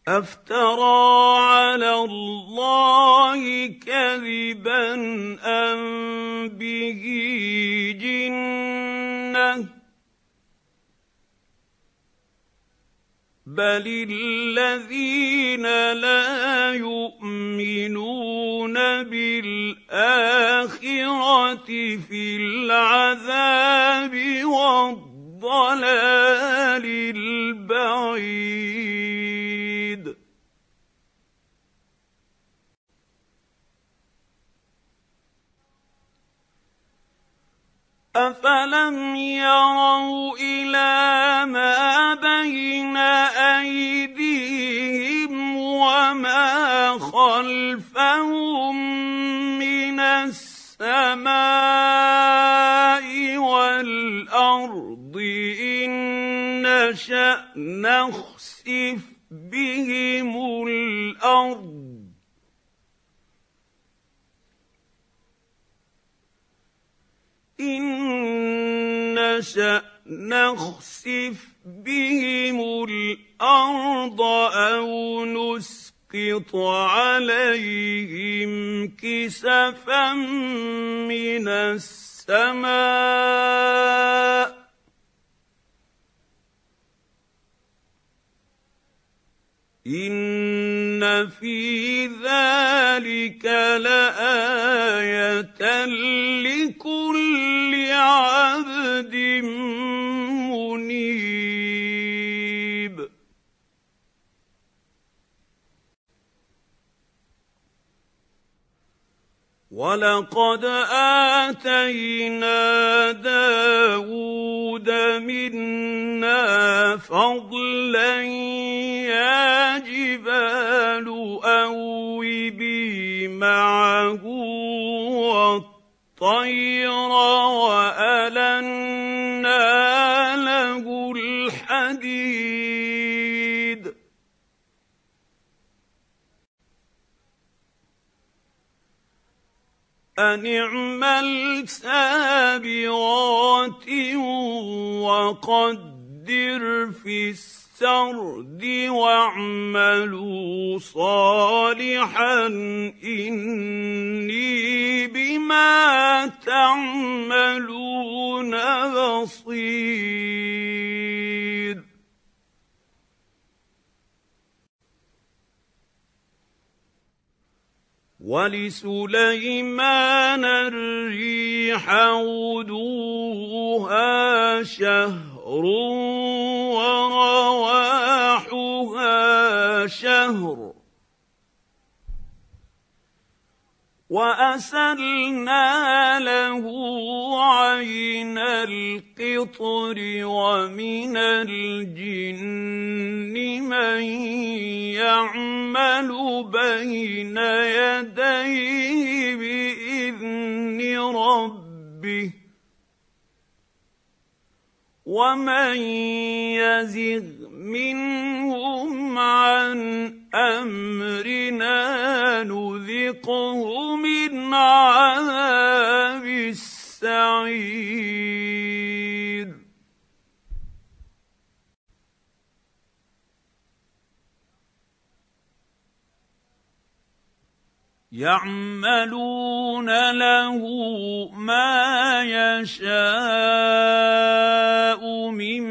أفترى على الله كذبا أم به جنة بل الذين لا يؤمنون بالآخرة في العذاب والضلال البعيد أفلم يروا إلى ما بين أيديهم وما خلفهم من السماء والأرض إن نشأ نخسف بهم الأرض إن نشأ نخسف بهم الأرض أو نسقط عليهم كسفا من السماء إن في ذلك لآية لكل عبد منيب ولقد آتينا داود منا فضلا يا جبال أوبي معه والطير وألنا له الحديد أن اعمل سابغات وقدر في السرد واعملوا صالحا إني بما تعملون بصير ولسليمان الريح غدوها شهر ورواحها شهر وأسلنا له عين القطر ومن الجن من يعمل بين يديه بإذن ربه ومن يزغ منهم عن أمرنا نذقه من عذاب السعير يعملون له ما يشاء من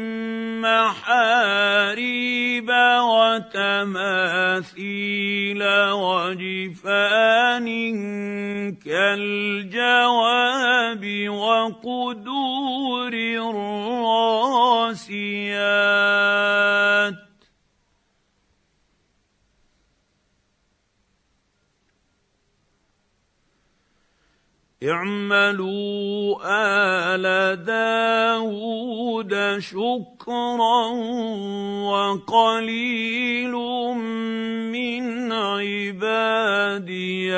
محاريب وتماثيل وجفان كالجواب وقدور الراسيات اعملوا آل داود شكرا وقليل من عبادي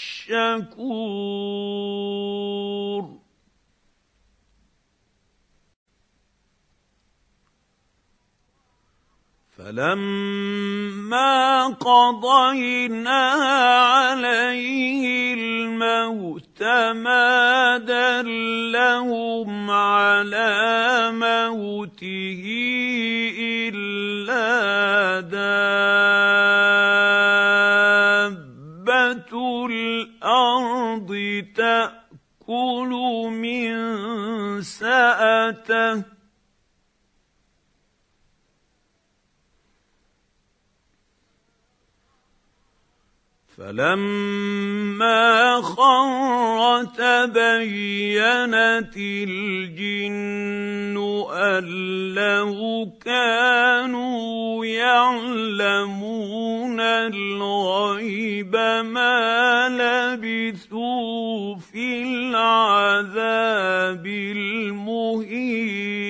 الشكور فلما قضينا عليه الموت ما دلهم على موته إلا دابة ساته فلما خر تبينت الجن أن لو كانوا يعلمون الغيب ما لبثوا في العذاب المهين.